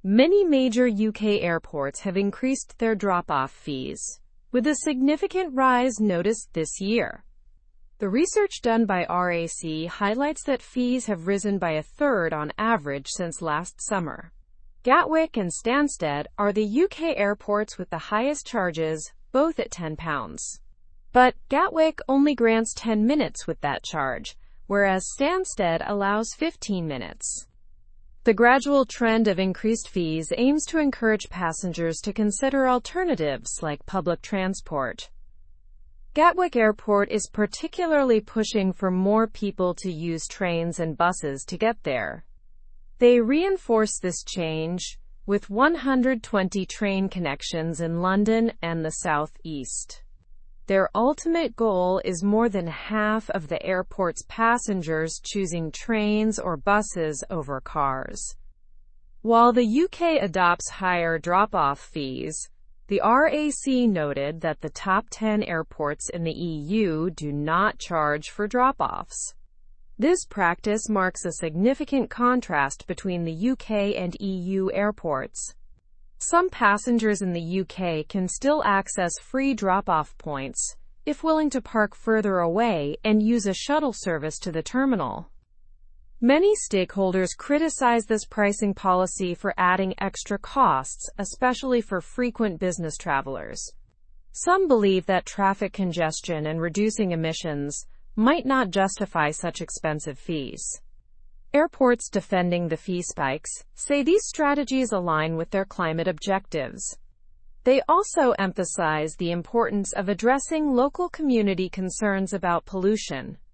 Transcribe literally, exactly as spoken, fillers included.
Many major U K airports have increased their drop-off fees, with a significant rise noticed this year. The research done by R A C highlights that fees have risen by a third on average since last summer. Gatwick and Stansted are the U K airports with the highest charges, both at ten pounds. But Gatwick only grants ten minutes with that charge, whereas Stansted allows fifteen minutes. The gradual trend of increased fees aims to encourage passengers to consider alternatives like public transport. Gatwick Airport is particularly pushing for more people to use trains and buses to get there. They reinforce this change with one hundred twenty train connections in London and the South East. Their ultimate goal is more than half of the airport's passengers choosing trains or buses over cars. While the U K adopts higher drop-off fees, the R A C noted that the top ten airports in the E U do not charge for drop-offs. This practice marks a significant contrast between the U K and E U airports. Some passengers in the U K can still access free drop-off points, if willing to park further away and use a shuttle service to the terminal. Many stakeholders criticize this pricing policy for adding extra costs, especially for frequent business travelers. Some believe that traffic congestion and reducing emissions might not justify such expensive fees. Airports defending the fee spikes say these strategies align with their climate objectives. They also emphasize the importance of addressing local community concerns about pollution.